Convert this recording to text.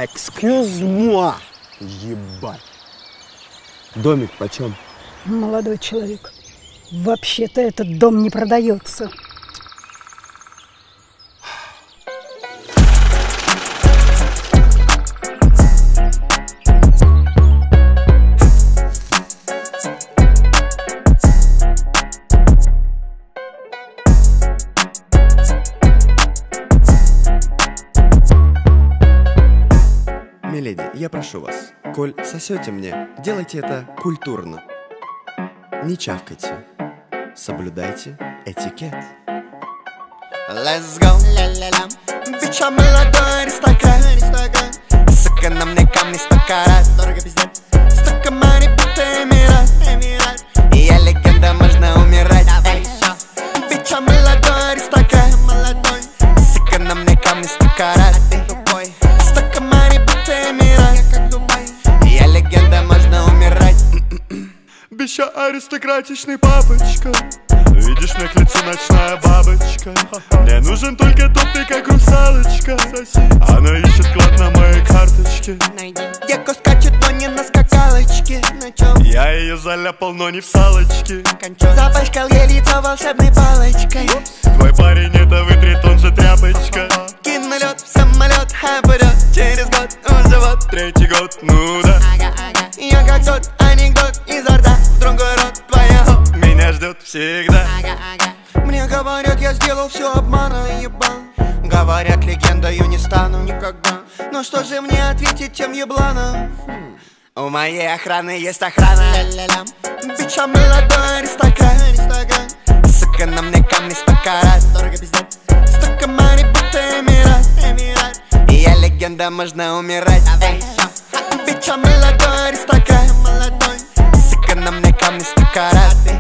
Excuse moi. Ебать. Домик почем? Молодой человек, вообще-то этот дом не продается. Миледи, я прошу вас, коль сосете мне, делайте это культурно. Не чавкайте, соблюдайте этикет. Let's go, ля-ля-ля. Бича молодой аристократ. Сука, на мне камни 100 карат. Дорого пиздец. 100 комари, будто Эмират. И я легенда, можно умирать. Бича молодой аристократ. Сука, на мне камни 100 карат. 100 комари, будто Эмират. И я легенда, можно умирать. Бича аристократичный папочка. Видишь, на к лицу ночная бабочка. Мне нужен только тот, ты как русалочка. Она ищет клад на моей карточке. Девка скачет, но не на скакалочке. Я ее заляпал, но не в салочке. Запачкал ей лицо волшебной палочкой. Твой парень это вытрет, он же тряпочка. Кину лед в самолет, пойдет через год уже вот 3-й год, ну да. Я как тот анекдот изо рта в другой рот твоего. Меня ждет всегда. Мне говорят, я сделал все обмана, ебал. Говорят, легендою не стану никогда. Но что же мне ответить тем ебланам? У моей охраны есть охрана. Бича молодой аристократ. Сука, на мне камни 100 карат. Дорого пиздец. 100 комари, будто Эмират. И я легенда, можно умирать. Бича молодой аристократ. Сука, на мне камни 100 карат.